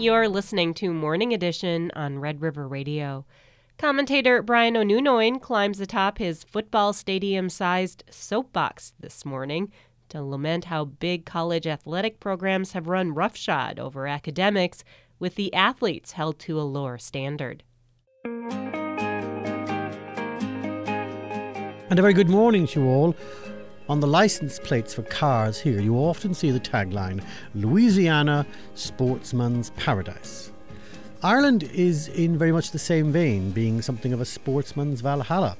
You're listening to Morning Edition on Red River Radio. Commentator Brian O'Nunoin climbs atop his football stadium-sized soapbox this morning to lament how big college athletic programs have run roughshod over academics, with the athletes held to a lower standard. And a very good morning to you all. On the license plates for cars here, you often see the tagline, Louisiana Sportsman's Paradise. Ireland is in very much the same vein, being something of a sportsman's Valhalla.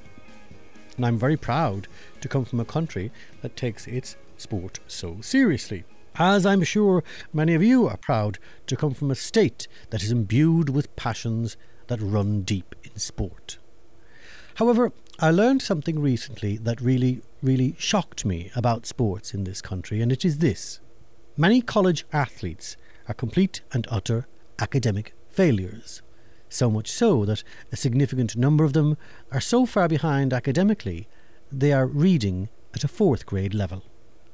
And I'm very proud to come from a country that takes its sport so seriously. As I'm sure many of you are proud to come from a state that is imbued with passions that run deep in sport. However, I learned something recently that really shocked me about sports in this country, and it is this. Many college athletes are complete and utter academic failures, so much so that a significant number of them are so far behind academically they are reading at a 4th grade level.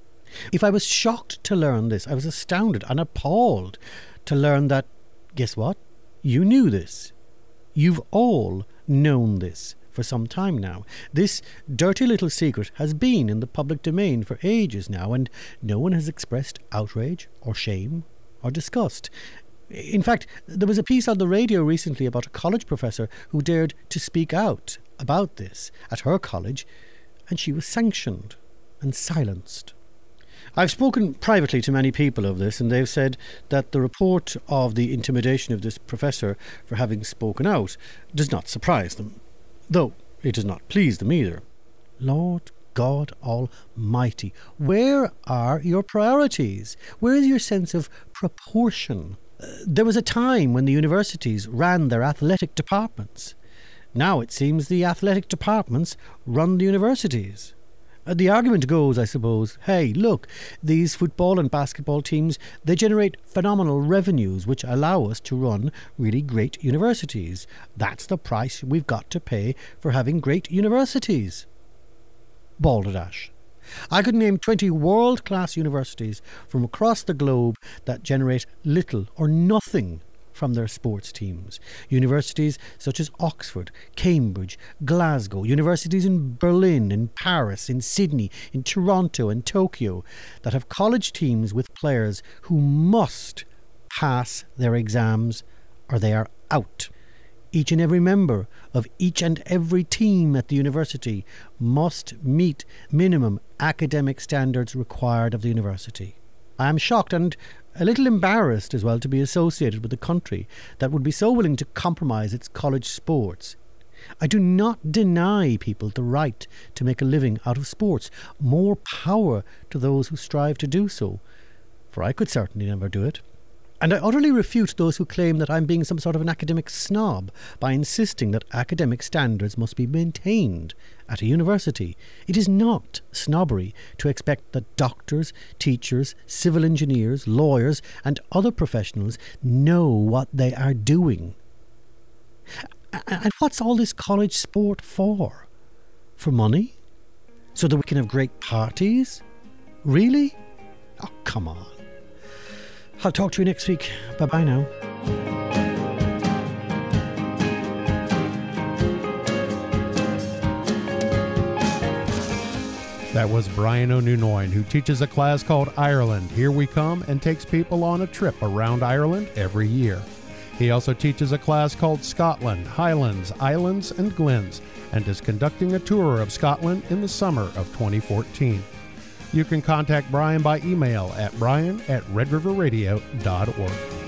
If I was shocked to learn this, I was astounded and appalled to learn that, guess what? You knew this. You've all known this for some time now. This dirty little secret has been in the public domain for ages now, and no one has expressed outrage or shame or disgust. In fact, there was a piece on the radio recently about a college professor who dared to speak out about this at her college, and she was sanctioned and silenced. I've spoken privately to many people of this, and they've said that the report of the intimidation of this professor for having spoken out does not surprise them, though it does not please them either. Lord God Almighty, where are your priorities? Where is your sense of proportion? There was a time when the universities ran their athletic departments. Now it seems the athletic departments run the universities. The argument goes, I suppose, hey, look, these football and basketball teams, they generate phenomenal revenues which allow us to run really great universities. That's the price we've got to pay for having great universities. Balderdash. I could name 20 world-class universities from across the globe that generate little or nothing from their sports teams. Universities such as Oxford, Cambridge, Glasgow, universities in Berlin, in Paris, in Sydney, in Toronto and Tokyo that have college teams with players who must pass their exams or they are out. Each and every member of each and every team at the university must meet minimum academic standards required of the university. I am shocked and a little embarrassed as well to be associated with a country that would be so willing to compromise its college sports. I do not deny people the right to make a living out of sports. More power to those who strive to do so, for I could certainly never do it. And I utterly refute those who claim that I'm being some sort of an academic snob by insisting that academic standards must be maintained at a university. It is not snobbery to expect that doctors, teachers, civil engineers, lawyers and other professionals know what they are doing. And what's all this college sport for? For money? So that we can have great parties? Really? Oh, come on. I'll talk to you next week. Bye-bye now. That was Brian O'Nunoin, who teaches a class called Ireland, Here We Come, and takes people on a trip around Ireland every year. He also teaches a class called Scotland, Highlands, Islands, and Glens, and is conducting a tour of Scotland in the summer of 2014. You can contact Brian by email at brian@redriverradio.org.